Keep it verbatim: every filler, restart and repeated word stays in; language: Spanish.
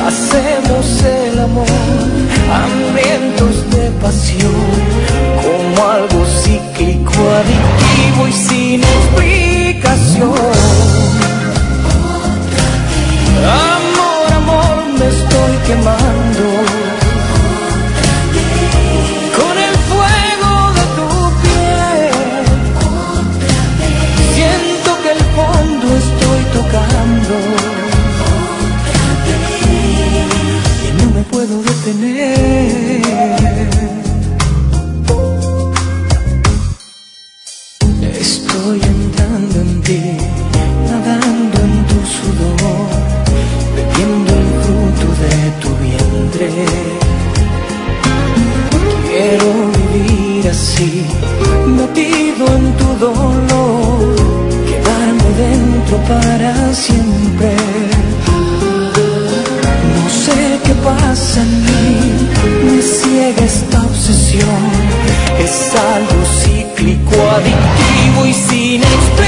hacemos el amor, hambrientos de pasión, como algo cíclico, adictivo y sin explicación. Amor, amor, me estoy quemando con el fuego de tu piel. Siento que el fondo estoy tocando y no me puedo detener. Estoy entrando en ti, nadando en tu sudor, bebiendo el fruto de tu vientre. Quiero vivir así, metido en tu dolor, quedarme dentro para siempre. No sé qué pasa en mí, me ciega esta obsesión. Es algo cíclico, adictivo y sin explicación.